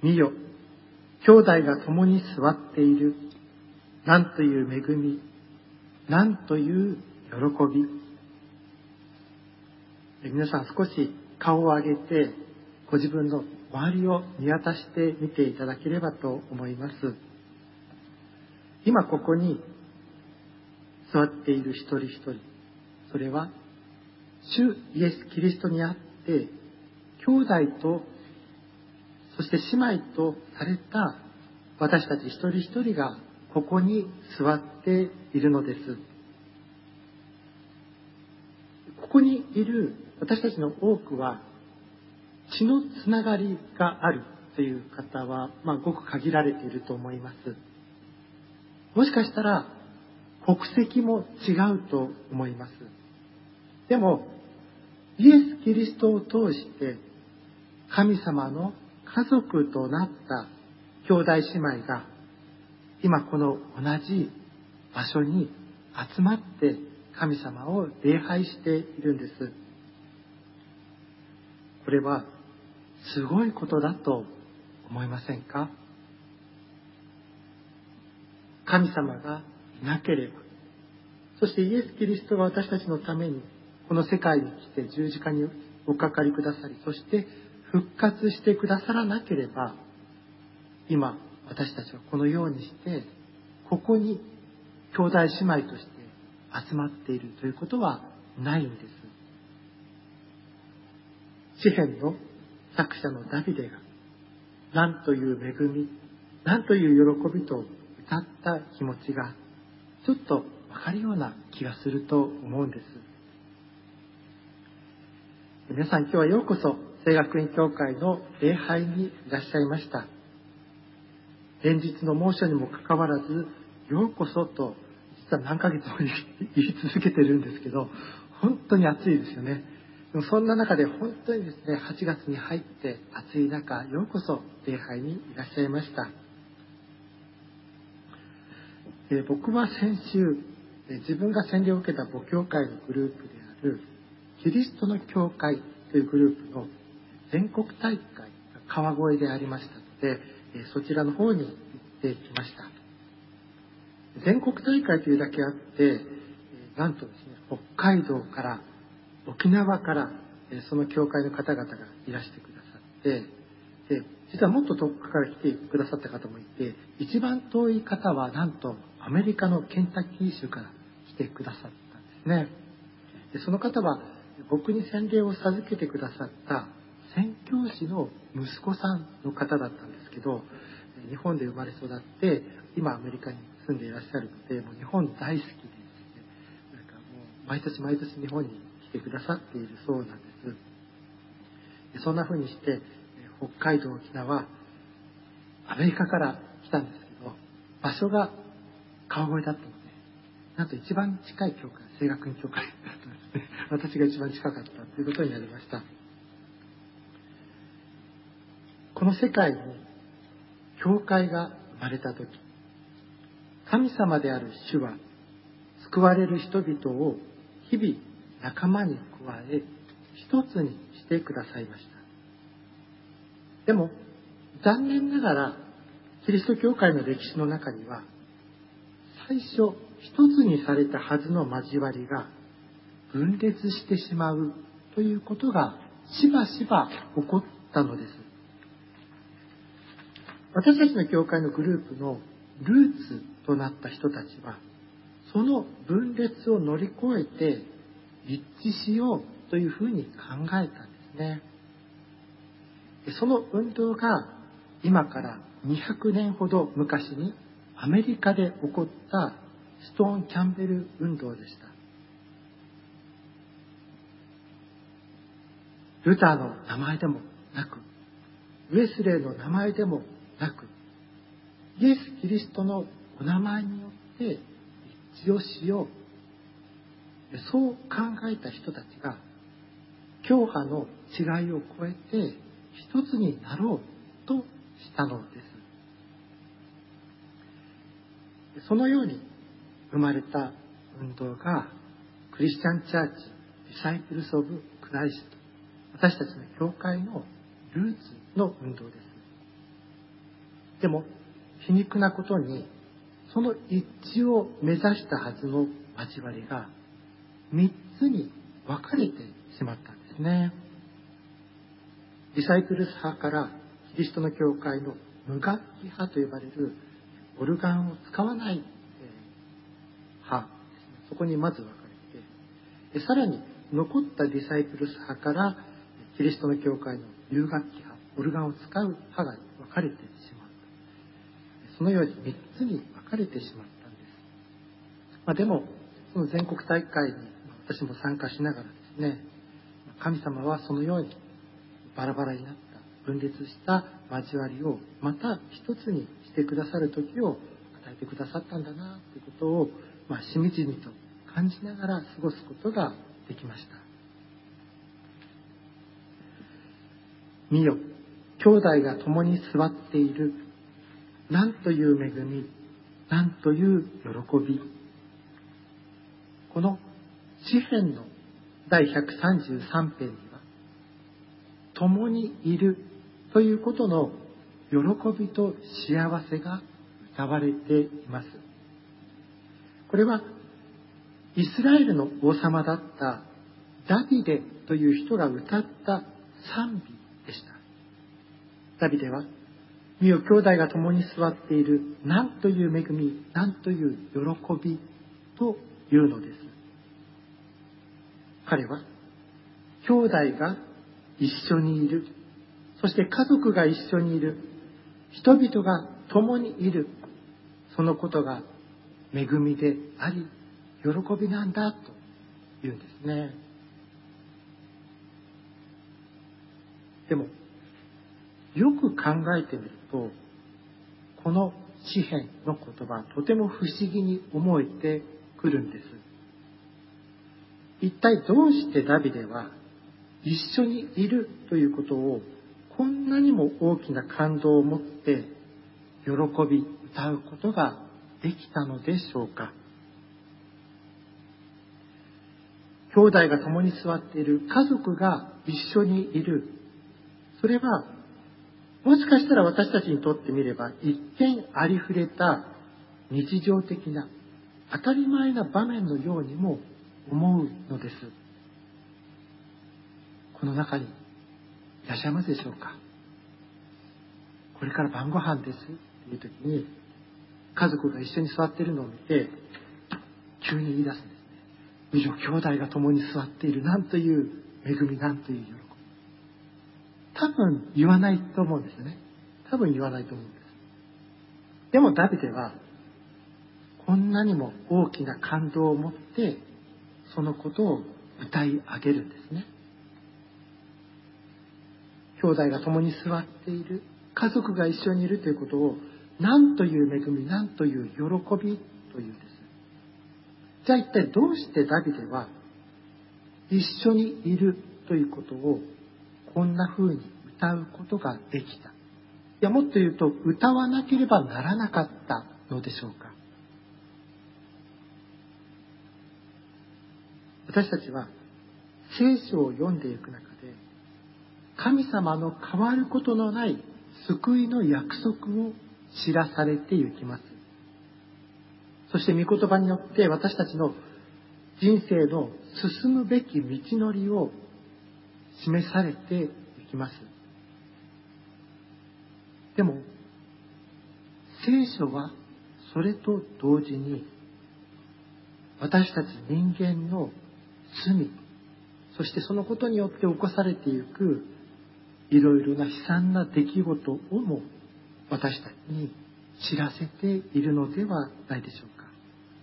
見よ、兄弟が共に座っている。なんという恵み、なんという喜び。皆さん少し顔を上げて、ご自分の周りを見渡してみていただければと思います。今ここに座っている一人一人、それは主イエス・キリストにあって、兄弟と、そして姉妹とされた私たち一人一人がここに座っているのです。ここにいる私たちの多くは、血のつながりがあるという方は、ごく限られていると思います。もしかしたら国籍も違うと思います。でもイエス・キリストを通して神様の家族となった兄弟姉妹が今この同じ場所に集まって神様を礼拝しているんです。これはすごいことだと思いませんか？神様がいなければ、そしてイエス・キリストが私たちのためにこの世界に来て十字架におかかりくださり、そして復活してくださらなければ、今私たちはこのようにしてここに兄弟姉妹として集まっているということはないんです。詩編の作者のダビデが何という恵み、何という喜びと歌った気持ちがちょっとわかるような気がすると思うんです。皆さん、今日はようこそ聖学院教会の礼拝にいらっしゃいました。連日の猛暑にもかかわらず、ようこそと実は何ヶ月も言い続けてるんですけど、本当に暑いですよね。でもそんな中で本当にですね、8月に入って暑い中、ようこそ礼拝にいらっしゃいました。僕は先週、自分が洗礼を受けた母教会のグループであるキリストの教会というグループの全国大会が川越でありましたので、そちらの方に行ってきました。全国大会というだけあって、なんとですね、北海道から沖縄からその教会の方々がいらしてくださって、で実はもっと遠くから来てくださった方もいて、一番遠い方はなんとアメリカのケンタッキー州から来てくださったんですね。でその方は僕に洗礼を授けてくださった宣教師の息子さんの方だったんですけど、日本で生まれ育って今アメリカに住んでいらっしゃるので、もう日本大好きでですね、なんかもう毎年毎年日本に来てくださっているそうなんです。そんな風にして北海道、沖縄、アメリカから来たんですけど、場所が川越だったので、なんと一番近い教会、聖学院教会だったんですね。私が一番近かったということになりました。この世界に教会が生まれた時、神様である主は救われる人々を日々仲間に加え一つにしてくださいました。でも残念ながらキリスト教会の歴史の中には、最初一つにされたはずの交わりが分裂してしまうということがしばしば起こったのです。私たちの教会のグループのルーツとなった人たちは、その分裂を乗り越えて一致しようというふうに考えたんですね。その運動が今から200年ほど昔にアメリカで起こったストーン・キャンベル運動でした。ルターの名前でもなく、ウェスレーの名前でもなく、イエス・キリストのお名前によって一致をしよう。そう考えた人たちが、教派の違いを超えて一つになろうとしたのです。そのように生まれた運動がクリスチャン・チャーチ・ディサイプルス・オブ・クライスト、私たちの教会のルーツの運動です。 でも皮肉なことに、その一致を目指したはずの交わりが3つに分かれてしまったんですね。ディサイプルス派からキリストの教会の無楽器派と呼ばれるオルガンを使わない派ですね。そこにまず分かれて、さらに残ったディサイプルス派からキリストの教会の有楽器派、オルガンを使う派が分かれてしまう。そのように3つに分かれてしまったんです。でもその全国大会に私も参加しながらですね、神様はそのようにバラバラになった分裂した交わりをまた一つにしてくださる時を与えてくださったんだなということを、しみじみと感じながら過ごすことができました。見よ、兄弟が共に座っている。なんという恵み、なんという喜び。この詩編の第133編には、共にいるということの喜びと幸せが歌われています。これはイスラエルの王様だったダビデという人が歌った賛美でした。ダビデは、見よ兄弟が共に座っている、なんという恵み、なんという喜びというのです。彼は兄弟が一緒にいる、そして家族が一緒にいる、人々が共にいる、そのことが恵みであり喜びなんだというんですね。でもよく考えてみると、この詩編の言葉、とても不思議に思えてくるんです。一体どうしてダビデは一緒にいるということをこんなにも大きな感動を持って喜び歌うことができたのでしょうか。兄弟が共に座っている、家族が一緒にいる、それはもしかしたら私たちにとってみれば一見ありふれた日常的な当たり前な場面のようにも思うのです。この中にいらっしゃいますでしょうか。これから晩ご飯ですっていう時に家族が一緒に座っているのを見て急に言い出すんですね。見ろ、兄弟が共に座っている、なんという恵み、なんという喜び。多分言わないと思うんですよね。多分言わないと思うんです。でもダビデはこんなにも大きな感動を持ってそのことを歌い上げるんですね。兄弟が共に座っている、家族が一緒にいるということを何という恵み、何という喜びというんです。じゃあ一体どうしてダビデは一緒にいるということをこんな風に歌うことができた。いや、もっと言うと歌わなければならなかったのでしょうか。私たちは聖書を読んでいく中で神様の変わることのない救いの約束を知らされていきます。そして御言葉によって私たちの人生の進むべき道のりを示されていきます。でも聖書はそれと同時に私たち人間の罪、そしてそのことによって起こされていくいろいろな悲惨な出来事をも私たちに知らせているのではないでしょうか。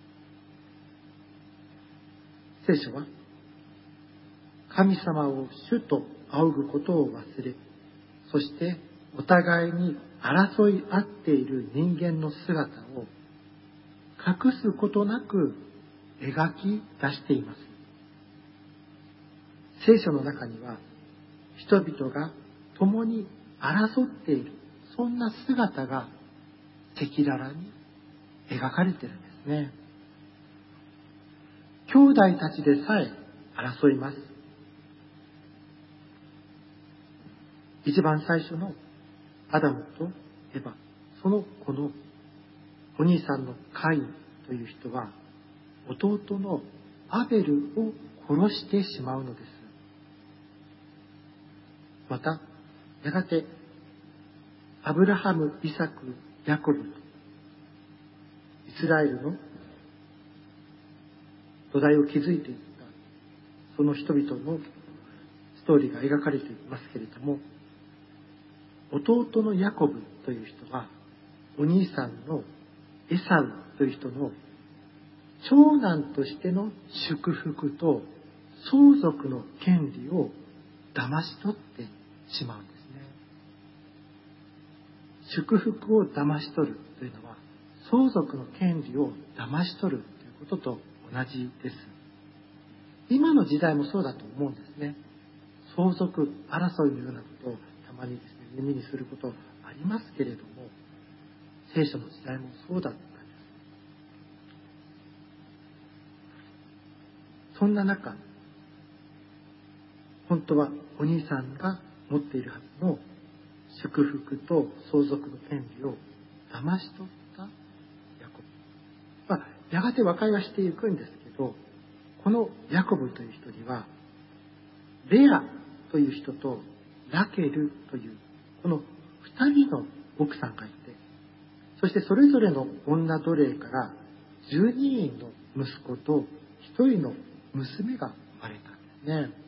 聖書は神様を主と仰ぐことを忘れ、そしてお互いに争い合っている人間の姿を隠すことなく描き出しています。聖書の中には人々が共に争っている、そんな姿が赤裸々に描かれているんですね。兄弟たちでさえ争います。一番最初のアダムとエバ、 そのこのお兄さんのカインという人は弟のアベルを殺してしまうのです。またやがてアブラハム、イサク、ヤコブ、イスラエルの土台を築いていったその人々のストーリーが描かれていますけれども、弟のヤコブという人はお兄さんのエサウという人の長男としての祝福と相続の権利を騙し取ってしまうんですね。祝福を騙し取るというのは相続の権利を騙し取るということと同じです。今の時代もそうだと思うんですね。相続争いのようなことをたまにですね、耳にすることありますけれども、聖書の時代もそうだったんです。そんな中、本当はお兄さんが持っているはずの祝福と相続の権利を騙し取ったヤコブ。やがて和解はしていくんですけど、このヤコブという人にはレアという人とラケルというこの2人の奥さんがいて、そしてそれぞれの女奴隷から12人の息子と1人の娘が生まれたんですね。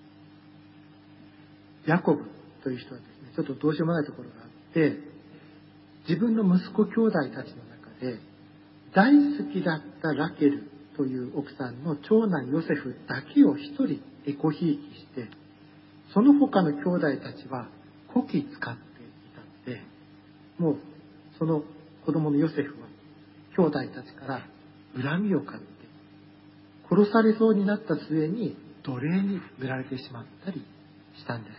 ヤコブという人はですね、ちょっとどうしようもないところがあって、自分の息子兄弟たちの中で大好きだったラケルという奥さんの長男ヨセフだけを一人エコひいきして、その他の兄弟たちはこき使っていたので、もうその子供のヨセフは兄弟たちから恨みを買って殺されそうになった末に奴隷に売られてしまったりしたんです。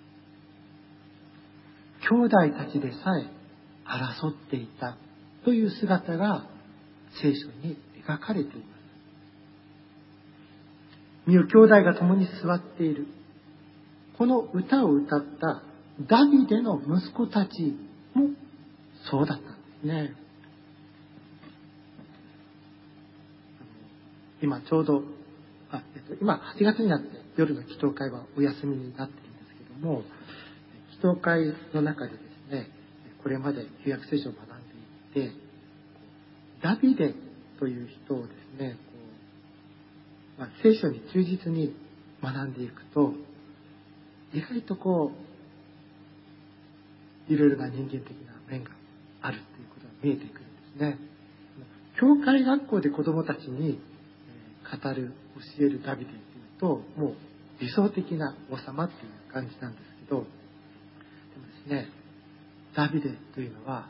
兄弟たちでさえ争っていたという姿が聖書に描かれています。見よ、兄弟が共に座っている。この歌を歌ったダビデの息子たちもそうだったんですね。今ちょうど今8月になって夜の祈祷会はお休みになっているんですけども、祈祷会の中でですね、これまで旧約聖書を学んでいって、ダビデという人をですね、聖書に忠実に学んでいくと、意外といろいろな人間的な面があるということが見えてくるんですね。教会学校で子どもたちに語る、教えるダビデというと、もう理想的な王様っていう感じなんですけど、でもですね、ダビデというのは、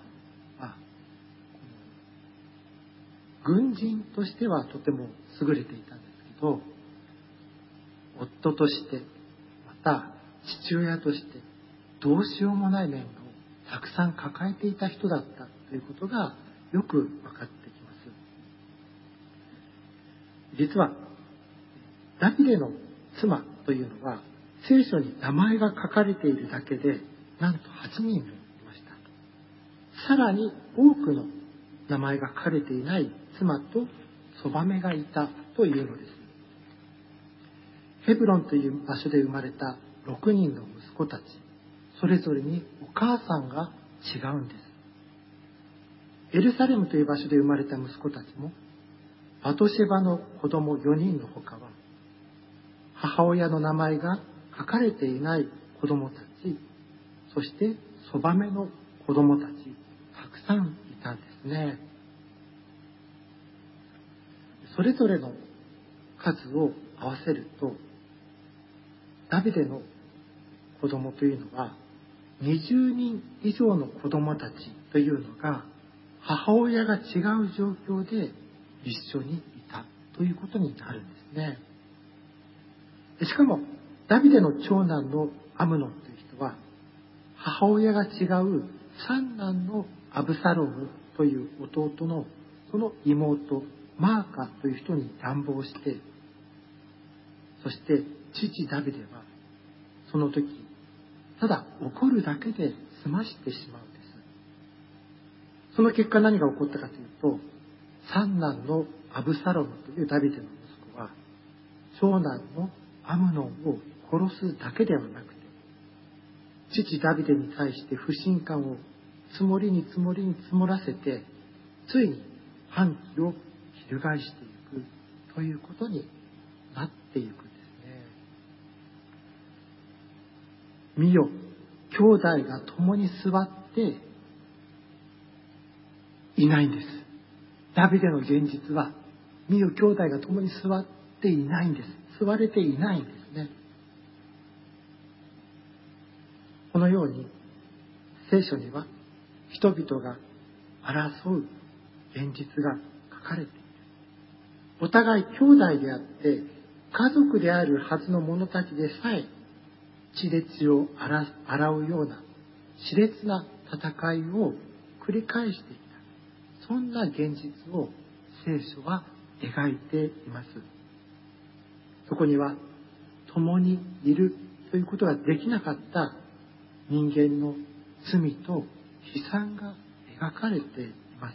軍人としてはとても優れていたんですけど、夫として、また父親として、どうしようもない面をたくさん抱えていた人だったということがよく分かってきます。実はダビデの妻というのは聖書に名前が書かれているだけでなんと8人もいました。さらに多くの名前が書かれていない妻とそばめがいたというのです。ヘブロンという場所で生まれた6人の息子たち、それぞれにお母さんが違うんです。エルサレムという場所で生まれた息子たちも、バトシェバの子供4人の他は、母親の名前が書かれていない子供たち、そしてそばめの子供たち、たくさんいたんですね。それぞれの数を合わせると、ダビデの子供というのは20人以上の子供たちというのが母親が違う状況で一緒にいたということになるんですね。しかもダビデの長男のアムノンという人は母親が違う三男のアブサロムという弟のその妹マーカという人に乱暴して、そして父ダビデはその時ただ怒るだけで済ましてしまうんです。 その結果何が起こったかというと、三男のアブサロムというダビデの息子は、長男のアムノンを殺すだけではなくて、父ダビデに対して不信感を積もりに積もりに積もらせて、ついに反旗を翻していくということになっていくんですね。見よ、兄弟が共に座っていないんです。ダビデの現実は、見よ、兄弟が共に座っていないんです。座れていないんですね。このように聖書には人々が争う現実が書かれている。お互い兄弟であって家族であるはずの者たちでさえ血で血を洗うような熾烈な戦いを繰り返していた。そんな現実を聖書は描いています。そこには共にいるということができなかった人間の罪と悲惨が描かれています。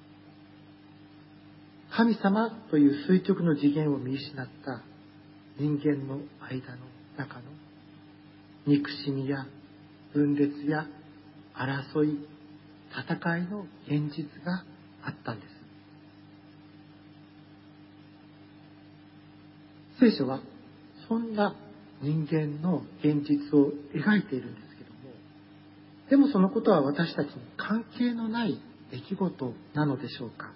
神様という垂直の次元を見失った人間の間の中の憎しみや分裂や争い、戦いの現実があったんです。聖書はそんな人間の現実を描いているんですけども、でもそのことは私たちに関係のない出来事なのでしょうか。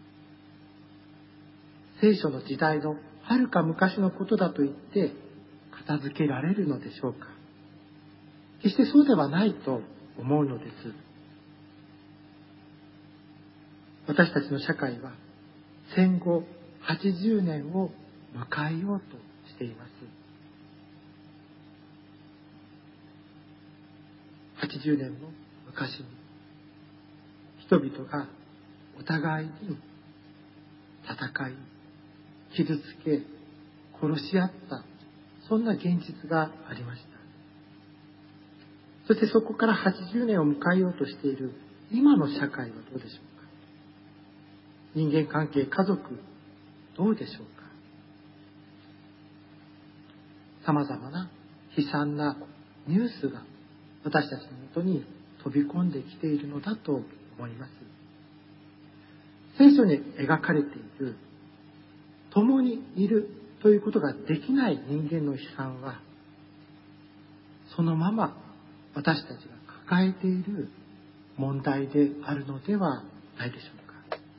聖書の時代のはるか昔のことだと言って片付けられるのでしょうか。決してそうではないと思うのです。私たちの社会は戦後80年を迎えようとしています。80年の昔に人々がお互いに戦い、傷つけ、殺し合った、そんな現実がありました。そしてそこから80年を迎えようとしている今の社会はどうでしょうか。人間関係、家族、どうでしょうか。様々な悲惨なニュースが私たちのもとに飛び込んできているのだと思います。聖書に描かれている共にいるということができない人間の悲惨は、そのまま私たちが抱えている問題であるのではないでしょうか。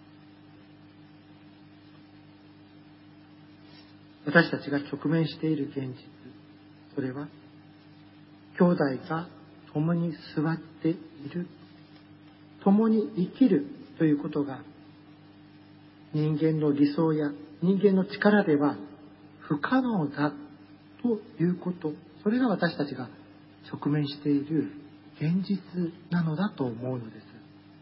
私たちが直面している現実、それは兄弟が共に座っている、共に生きるということが人間の理想や人間の力では不可能だということ、それが私たちが直面している現実なのだと思うのです。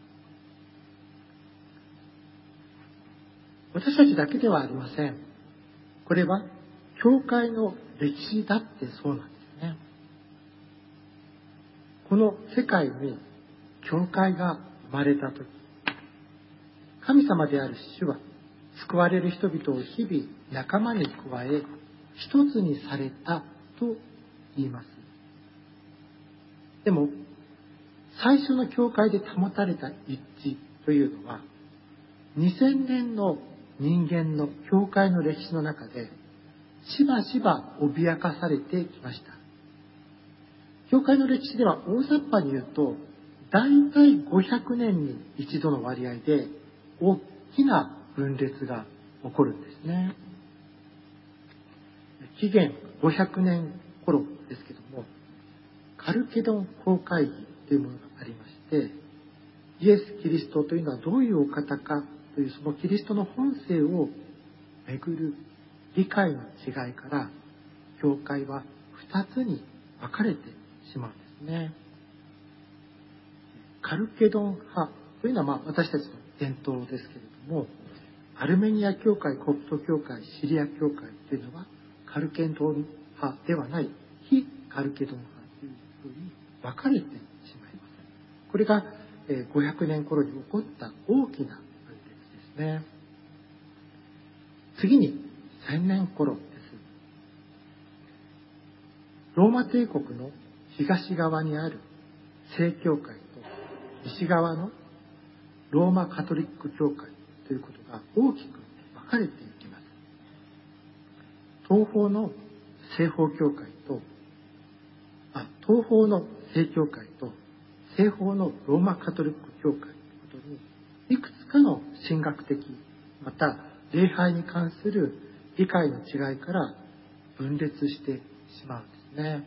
私たちだけではありません。これは教会の歴史だってそうなんですね。この世界に教会が生まれたとき、神様である主は救われる人々を日々仲間に加え一つにされたと言います。でも最初の教会で保たれた一致というのは2000年の人間の教会の歴史の中でしばしば脅かされてきました。教会の歴史では大雑把に言うと大体500年に一度の割合で大きな分裂が起こるんですね。紀元500年頃ですけども、カルケドン公会議というものがありまして、イエス・キリストというのはどういうお方かというそのキリストの本性をめぐる理解の違いから教会は2つに分かれてしまうんですね。カルケドン派というのは私たちの伝統ですけれども、アルメニア教会、コプト教会、シリア教会というのはカルケドン派ではない非カルケドン派というふうに分かれてしまいます。これが 500年頃に起こった大きな分裂ですね。次に1000年頃です。ローマ帝国の東側にある正教会と西側のローマカトリック教会ということが大きく分かれていきます。東方の西方教会と東方の正教会と西方のローマカトリック教会ということにいくつかの神学的また礼拝に関する理解の違いから分裂してしまうんですね。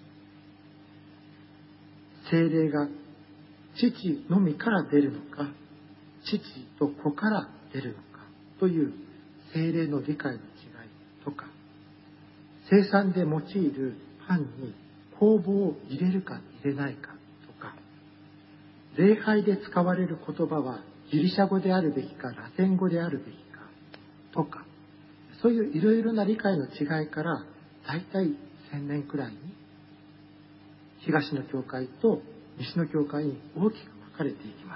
聖霊が父のみから出るのか父と子から出るのかという聖霊の理解の違いとか、聖餐で用いるパンに酵母を入れるか入れないかとか、礼拝で使われる言葉はギリシャ語であるべきかラテン語であるべきかとか、そういういろいろな理解の違いからだいたい1000年くらいに東の教会と西の教会に大きく分かれていきます。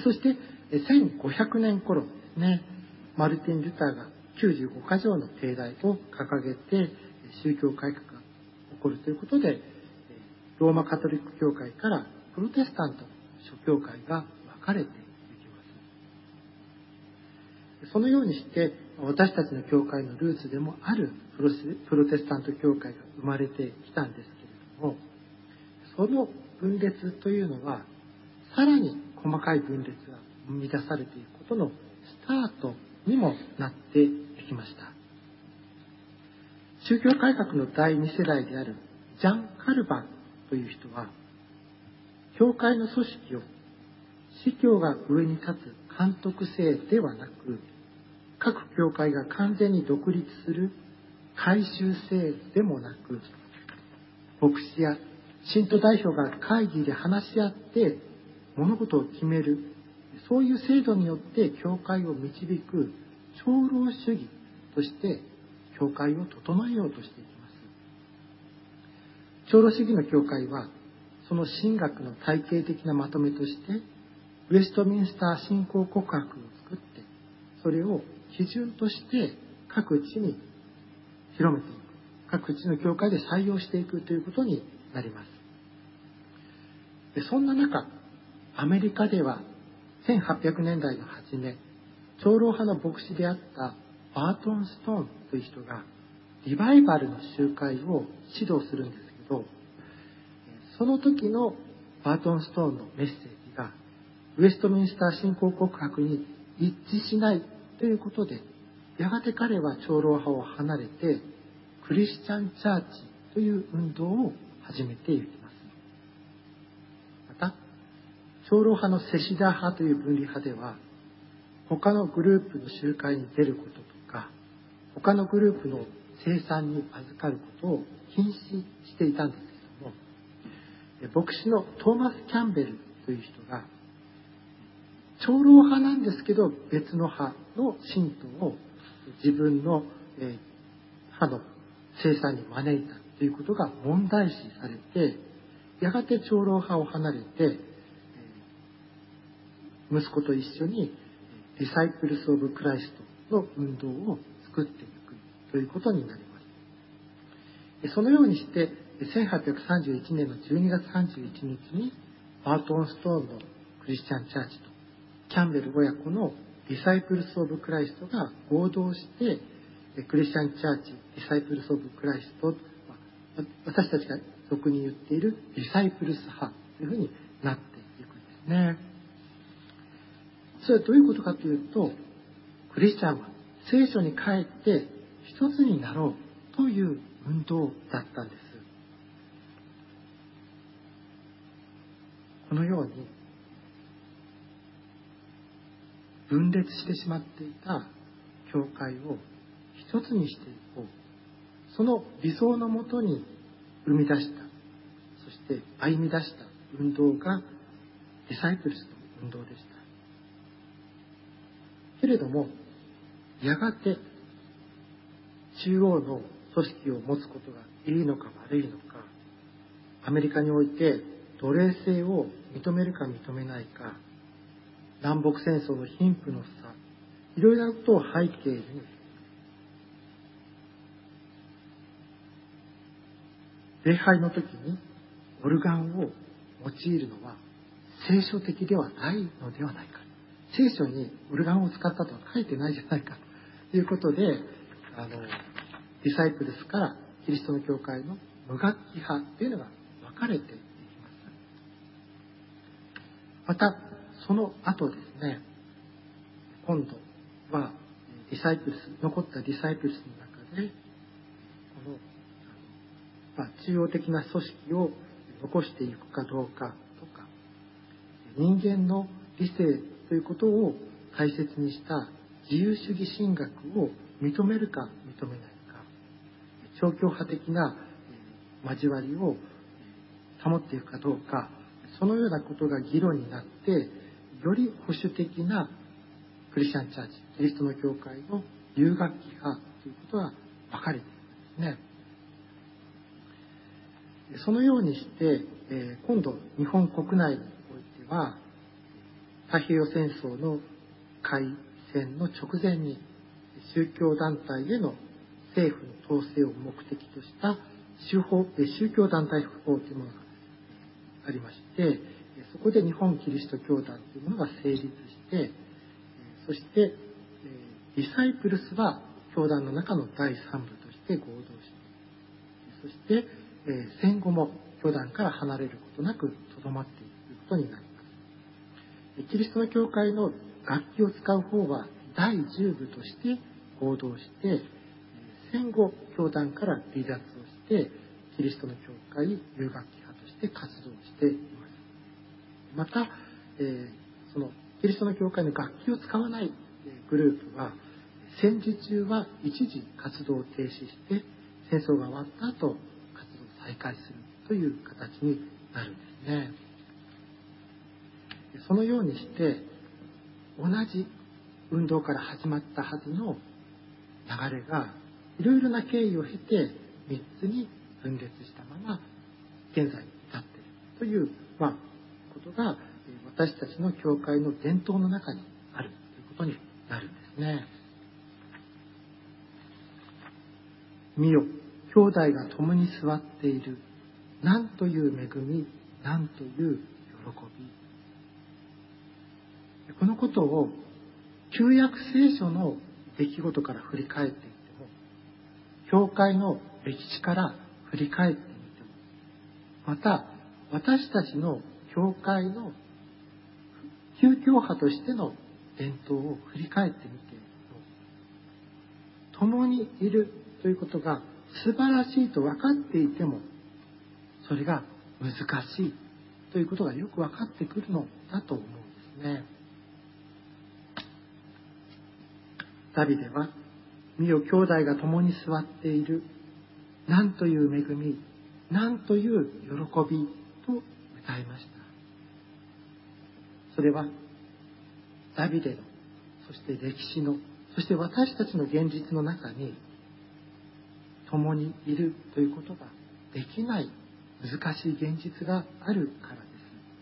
そして1500年頃ですね、マルティン・ルターが95箇条の定題を掲げて宗教改革が起こるということで、ローマカトリック教会からプロテスタントの諸教会が分かれていきます。そのようにして私たちの教会のルーツでもあるプロテスタント教会が生まれてきたんですけれども、その分裂というのはさらに細かい分裂が生み出されていくことのスタートにもなっていきました。宗教改革の第2世代であるジャン・カルバンという人は、教会の組織を司教が上に立つ監督制ではなく、各教会が完全に独立する改宗制でもなく、牧師や信徒代表が会議で話し合って物事を決める、そういう制度によって教会を導く長老主義として教会を整えようとしていきます。長老主義の教会はその神学の体系的なまとめとしてウェストミンスター信仰告白を作って、それを基準として各地に広めていく、各地の教会で採用していくということになります。そんな中、アメリカでは1800年代の初め、長老派の牧師であったバートン・ストーンという人がリバイバルの集会を指導するんですけど、その時のバートン・ストーンのメッセージがウェストミンスター信仰告白に一致しないということで、やがて彼は長老派を離れてクリスチャン・チャーチという運動を始めていきます。また、長老派のセシダー派という分離派では、他のグループの集会に出ることとか、他のグループの聖餐に預かることを禁止していたんですけども、牧師のトーマス・キャンベルという人が、長老派なんですけど別の派の信徒を自分の派の聖餐に招いたということが問題視されて、やがて長老派を離れて息子と一緒にディサイプルス・オブ・クライストの運動を作っていくということになります。そのようにして1831年の12月31日にバートン・ストーンのクリスチャン・チャーチとキャンベル親子のディサイプルス・オブ・クライストが合同してクリスチャン・チャーチ、ディサイプルス・オブ・クライスト、私たちが俗に言っているディサイプルス派というふうになっていくんですね。それはどういうことかというと、クリスチャンは聖書に帰って一つになろうという運動だったんです。このように分裂してしまっていた教会を一つにしていこう、その理想のもとに生み出した、そして歩み出した運動がディサイプルスの運動でした。けれども、やがて中央の組織を持つことがいいのか悪いのか、アメリカにおいて奴隷制を認めるか認めないか、南北戦争の貧富の差、いろいろなことを背景に、礼拝の時にオルガンを用いるのは聖書的ではないのではないか。聖書にオルガンを使ったとは書いてないじゃないかということで、ディサイプルスからキリストの教会の無楽器派というのが分かれていきます。またその後ですね、今度はディサイプルス、残ったディサイプルスの中でこの中央的な組織を残していくかどうかとか、人間の理性ということを大切にした自由主義神学を認めるか認めないか、超教派的な交わりを保っていくかどうか、そのようなことが議論になって、より保守的なクリスチャンチャーチ、キリストの教会の有楽器派ということは分かれているんですね。そのようにして、今度日本国内においては太平洋戦争の開戦の直前に宗教団体への政府の統制を目的とした宗教団体法というものがありまして、そこで日本キリスト教団というものが成立して、そしてディサイプルスは教団の中の第三部として合同して、そして戦後も教団から離れることなくとどまっていくことになります。キリストの教会の楽器を使う方は第10部として合同して、戦後教団から離脱をしてキリストの教会有楽器派として活動しています。また、そのキリストの教会の楽器を使わないグループは戦時中は一時活動を停止して戦争が終わった後活動を再開するという形になるんですね。そのようにして同じ運動から始まったはずの流れがいろいろな経緯を経て3つに分裂したまま現在に至っているという、ことが私たちの教会の伝統の中にあるということになるんですね。見よ、兄弟が共に座っている。なんという恵み、なんという喜び。このことを旧約聖書の出来事から振り返っていっても、教会の歴史から振り返ってみても、また私たちの教会の旧教派としての伝統を振り返ってみても、共にいるということが素晴らしいと分かっていても、それが難しいということがよく分かってくるのだと思うんですね。ダビデは、見よ兄弟が共に座っている。なんという恵み、なんという喜びと歌いました。それはダビデの、そして歴史の、そして私たちの現実の中に共にいるということができない難しい現実があるからです。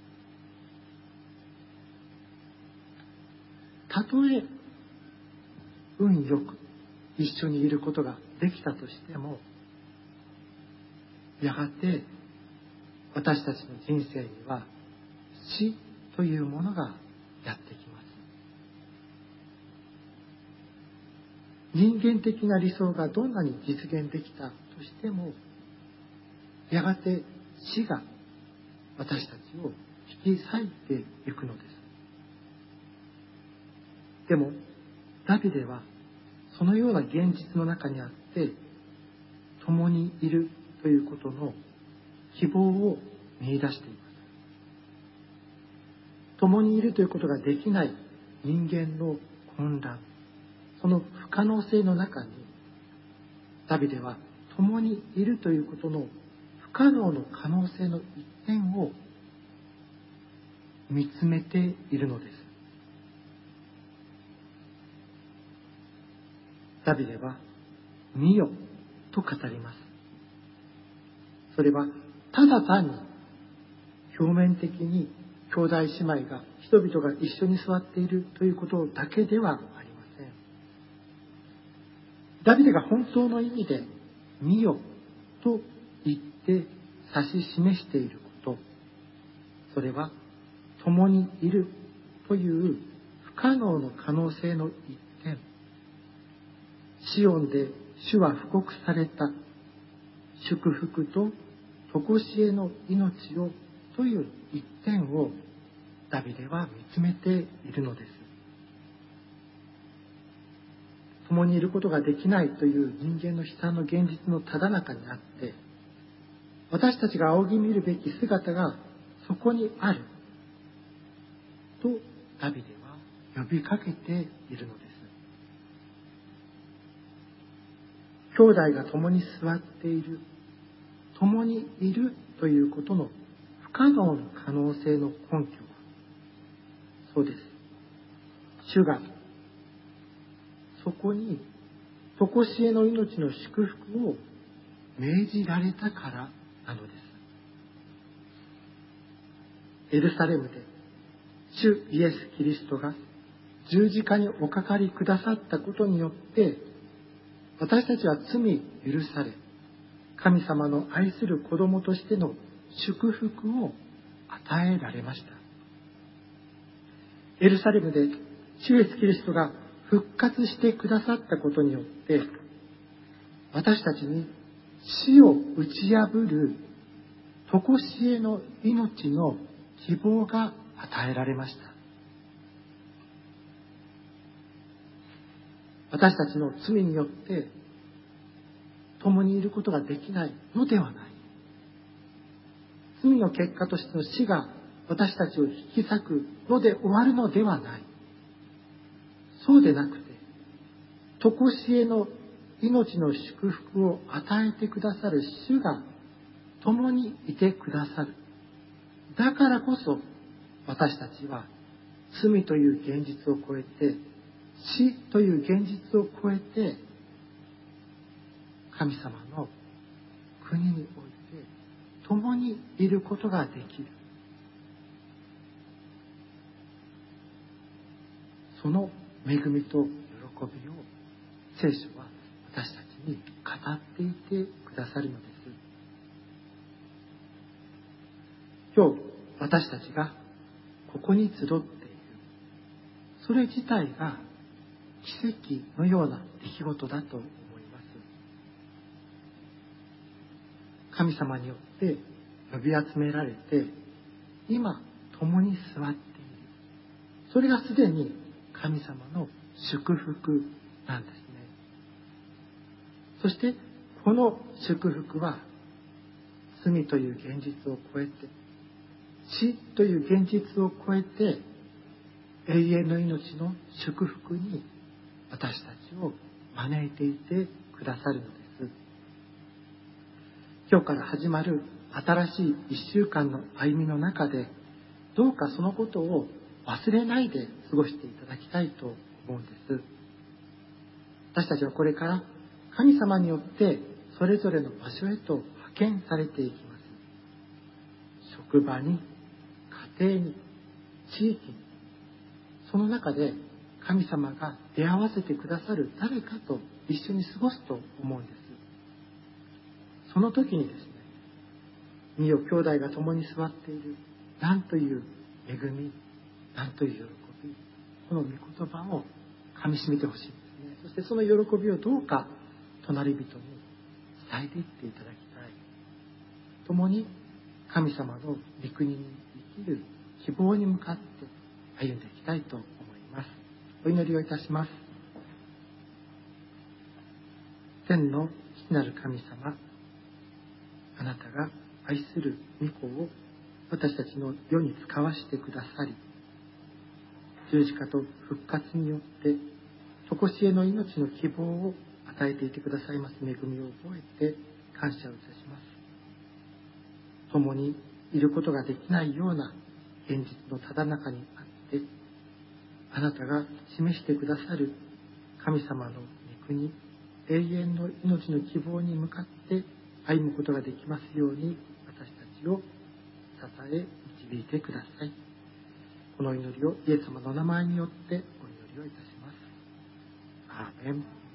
たとえ運よく一緒にいることができたとしても、やがて私たちの人生には死というものがやってきます。人間的な理想がどんなに実現できたとしても、やがて死が私たちを引き裂いていくのです。でもダビデはそのような現実の中にあって共にいるということの希望を見出しています。共にいるということができない人間の混乱、その不可能性の中にダビデは共にいるということの不可能の可能性の一点を見つめているのです。ダビデは見よと語ります。それはただ単に表面的に兄弟姉妹が人々が一緒に座っているということだけではありません。ダビデが本当の意味で見よと言って指し示していること、それは共にいるという不可能の可能性の一点、シオンで主は布告された祝福と常しえの命をという一点をダビデは見つめているのです。共にいることができないという人間の悲惨の現実のただ中にあって、私たちが仰ぎ見るべき姿がそこにあるとダビデは呼びかけているのです。兄弟が共に座っている、共にいるということの不可能の可能性の根拠は、そうです。主がそこに常しえの命の祝福を命じられたからなのです。エルサレムで主イエス・キリストが十字架におかかりくださったことによって、私たちは罪許され、神様の愛する子供としての祝福を与えられました。エルサレムで主イエス・キリストが復活してくださったことによって、私たちに死を打ち破る常しえの命の希望が与えられました。私たちの罪によって共にいることができないのではない。罪の結果としての死が私たちを引き裂くので終わるのではない。そうでなくて、常しえの命の祝福を与えてくださる主が共にいてくださる。だからこそ私たちは罪という現実を超えて、死という現実を超えて、神様の国において共にいることができる。その恵みと喜びを聖書は私たちに語っていてくださるのです。今日私たちがここに集っている、それ自体が奇跡のような出来事だと思います。神様によって呼び集められて、今共に座っている。それがすでに神様の祝福なんですね。そしてこの祝福は罪という現実を超えて、死という現実を超えて、永遠の命の祝福に私たちを招いていてくださるのです。今日から始まる新しい1週間の歩みの中で、どうかそのことを忘れないで過ごしていただきたいと思うんです。私たちはこれから神様によってそれぞれの場所へと派遣されていきます。職場に、家庭に、地域に、その中で神様が出会わせてくださる誰かと一緒に過ごすと思うんです。その時にですね、見よ兄弟が共に座っている、なんという恵み、なんという喜び、この御言葉をかみしめてほしいんですね。そしてその喜びをどうか隣人に伝えていっていただきたい。共に神様の御国に生きる希望に向かって歩んでいきたいと思います。お祈りをいたします。天の父なる神様、あなたが愛する御子を私たちの世に使わしてくださり、十字架と復活によって常しえの命の希望を与えていてくださいます恵みを覚えて感謝をいたします。共にいることができないような現実のただ中にあって、あなたが示してくださる神様の御国、永遠の命の希望に向かって歩むことができますように、私たちを支え導いてください。 この祈りをイエス様の名前によってお祈りをいたします。アーメン。